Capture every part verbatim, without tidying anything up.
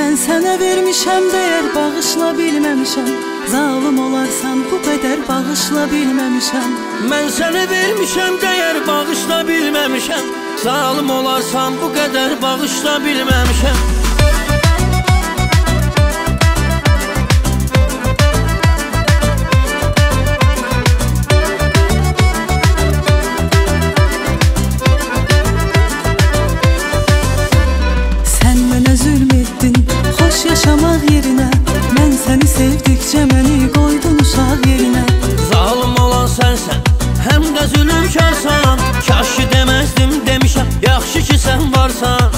Mən sənə vermişəm dəyər, bağışla bilməmişəm. Zalım olarsan bu qədər, bağışla bilməmişəm. Mən sənə vermişəm dəyər, bağışla bilməmişəm. Zalım olarsan bu qədər, bağışla bilməmişəm. Yaşamaq yerinə mən səni sevdikcə məni qoydun uşaq yerinə. Zalım olan sənsən, həm də zülümkarsan. Kaş ki deməzdim demişəm, yaxşı ki sən varsan.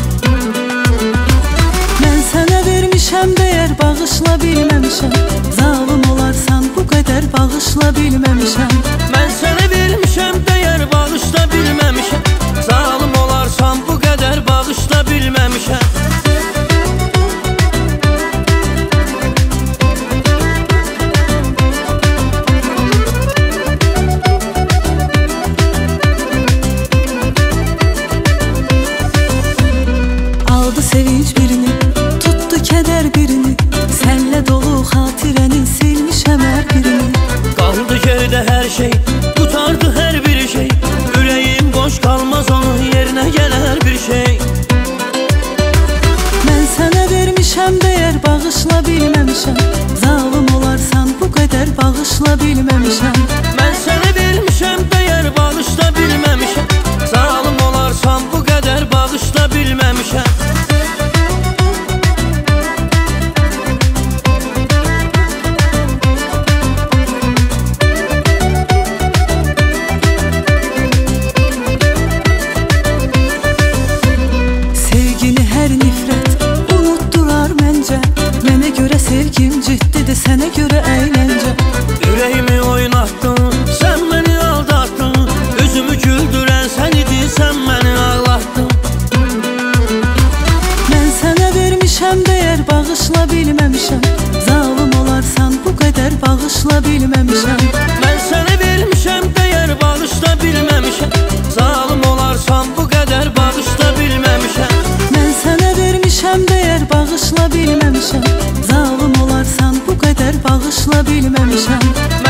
Mən sənə vermişəm dəyər, bağışla bilməmişəm. Zalım olarsan bu qədər, bağışla bilməmişəm. Mən sənə vermişəm dəyər, bağışla bilməmişəm. Zalım olarsan bu qədər, bağışla bilməmişəm. Sevinç birini, tutdu kədər birini. Sənlə dolu xatirəni silmişəm hər birini. Qaldı geridə hər şey, qutardı hər bir şey. Ürəyim boş qalmaz, onun yerinə gələr bir şey. Mən sənə vermişəm dəyər, bağışla bilməmişəm. Zalım olarsan bu qədər, bağışla bilməmişəm. Mən sənə vermişəm dəyər, bağışla bilməmişəm. Zalım olarsan bu qədər, bağışla bilməmişəm. Sevgim ciddidir, sənə görə əyləncə. Ürəyimi oynatdın, sən məni aldatdın. Üzümü güldürən sən idin, sən məni ağlatdın. Mən sənə vermişəm dəyər, bağışla bilməmişəm. Zalım olarsan bu qədər, bağışla bilməmişəm. Mən sənə vermişəm dəyər, bağışla bilməmişəm. Zalım olarsan bu qədər, bağışla bilməmişəm. Mən sənə vermişəm dəyər, bağışla bilməmişəm. Zalım olarsan bu qədər, bağışla bilməmişəm.